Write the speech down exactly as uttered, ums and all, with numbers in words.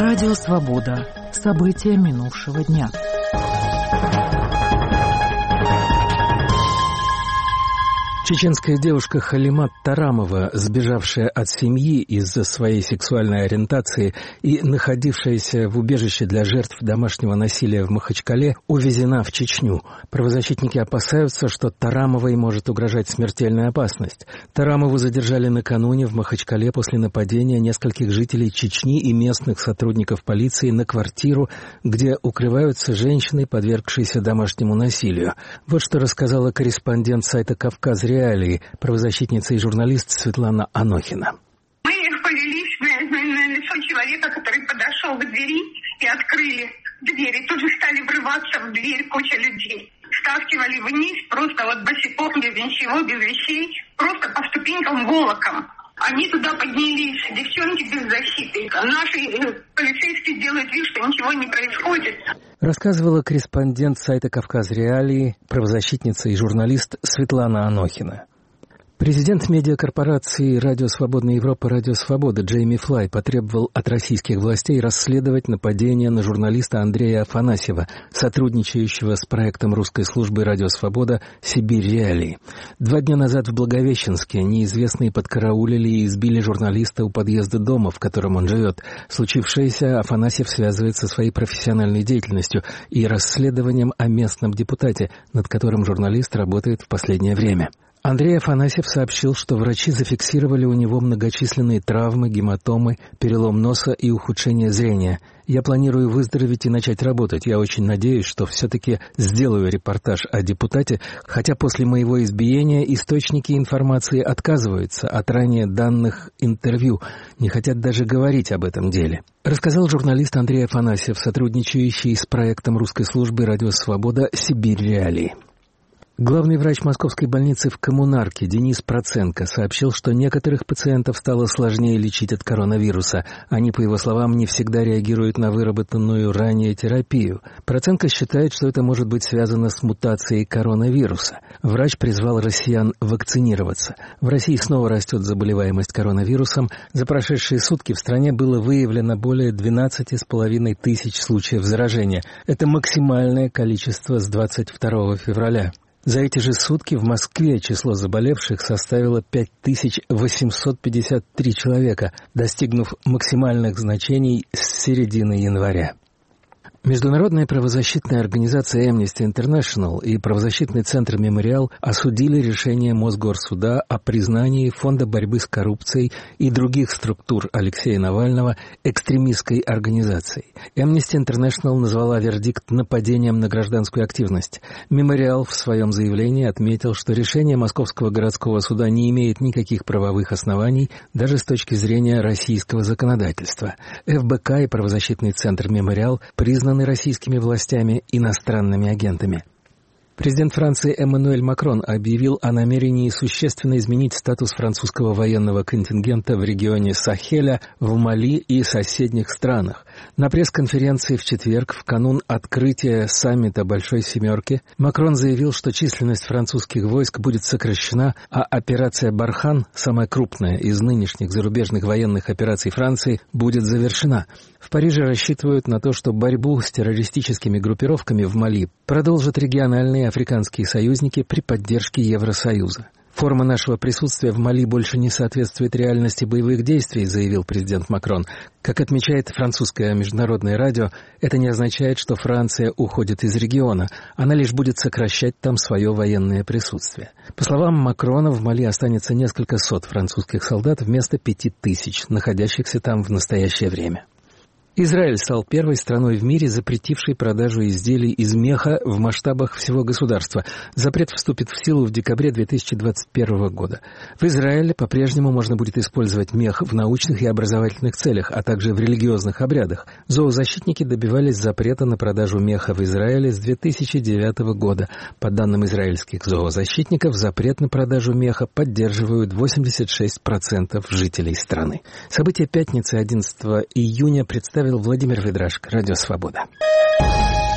Радио «Свобода». События минувшего дня. Чеченская девушка Халимат Тарамова, сбежавшая от семьи из-за своей сексуальной ориентации и находившаяся в убежище для жертв домашнего насилия в Махачкале, увезена в Чечню. Правозащитники опасаются, что Тарамовой может угрожать смертельная опасность. Тарамову задержали накануне в Махачкале после нападения нескольких жителей Чечни и местных сотрудников полиции на квартиру, где укрываются женщины, подвергшиеся домашнему насилию. Вот что рассказала корреспондент сайта «Кавказ Реалии», правозащитница и журналист Светлана Анохина. Мы повелись на, на, на лицо человека, который подошел к двери и открыли двери. Тут же стали врываться в дверь куча людей. Стаскивали вниз, просто вот босиком, без ничего, без вещей, просто по ступенькам волоком. Они туда поднялись, девчонки без защиты. Наши полицейские делают вид, что ничего не происходит. Рассказывала корреспондент сайта «Кавказ Реалии», правозащитница и журналист Светлана Анохина. Президент медиакорпорации «Радио Свободная Европа» «Радио Свобода» Джейми Флай потребовал от российских властей расследовать нападение на журналиста Андрея Афанасьева, сотрудничающего с проектом русской службы «Радио Свобода» «Сибирь Реалии». Два дня назад в Благовещенске неизвестные подкараулили и избили журналиста у подъезда дома, в котором он живет. Случившееся Афанасьев связывает со своей профессиональной деятельностью и расследованием о местном депутате, над которым журналист работает в последнее время. Андрей Афанасьев сообщил, что врачи зафиксировали у него многочисленные травмы, гематомы, перелом носа и ухудшение зрения. «Я планирую выздороветь и начать работать. Я очень надеюсь, что все-таки сделаю репортаж о депутате, хотя после моего избиения источники информации отказываются от ранее данных интервью, не хотят даже говорить об этом деле», рассказал журналист Андрей Афанасьев, сотрудничающий с проектом русской службы «Радио Свобода» «Сибирь Реалии». Главный врач Московской больницы в Коммунарке Денис Проценко сообщил, что некоторых пациентов стало сложнее лечить от коронавируса. Они, по его словам, не всегда реагируют на выработанную ранее терапию. Проценко считает, что это может быть связано с мутацией коронавируса. Врач призвал россиян вакцинироваться. В России снова растет заболеваемость коронавирусом. За прошедшие сутки в стране было выявлено более двенадцать с половиной тысяч случаев заражения. Это максимальное количество с двадцать второго февраля. За эти же сутки в Москве число заболевших составило пять тысяч восемьсот пятьдесят три человека, достигнув максимальных значений с середины января. Международная правозащитная организация Amnesty International и правозащитный центр «Мемориал» осудили решение Мосгорсуда о признании Фонда борьбы с коррупцией и других структур Алексея Навального экстремистской организацией. Amnesty International назвала вердикт нападением на гражданскую активность. «Мемориал» в своем заявлении отметил, что решение Московского городского суда не имеет никаких правовых оснований даже с точки зрения российского законодательства. эф бэ ка и правозащитный центр «Мемориал» признаны российскими властями иностранными агентами. Президент Франции Эммануэль Макрон объявил о намерении существенно изменить статус французского военного контингента в регионе Сахеля, в Мали и соседних странах. На пресс-конференции в четверг, в канун открытия саммита «Большой семерки», Макрон заявил, что численность французских войск будет сокращена, а операция «Бархан», самая крупная из нынешних зарубежных военных операций Франции, будет завершена. В Париже рассчитывают на то, что борьбу с террористическими группировками в Мали продолжат региональные африканские союзники при поддержке Евросоюза. «Форма нашего присутствия в Мали больше не соответствует реальности боевых действий», заявил президент Макрон. Как отмечает французское международное радио, это не означает, что Франция уходит из региона. Она лишь будет сокращать там свое военное присутствие. По словам Макрона, в Мали останется несколько сот французских солдат вместо пяти тысяч, находящихся там в настоящее время. Израиль стал первой страной в мире, запретившей продажу изделий из меха в масштабах всего государства. Запрет вступит в силу в декабре две тысячи двадцать первого года. В Израиле по-прежнему можно будет использовать мех в научных и образовательных целях, а также в религиозных обрядах. Зоозащитники добивались запрета на продажу меха в Израиле с две тысячи девятого года. По данным израильских зоозащитников, запрет на продажу меха поддерживают восемьдесят шесть процентов жителей страны. События пятницы одиннадцатого июня представили Владимир Ведрашко, Радио Свобода.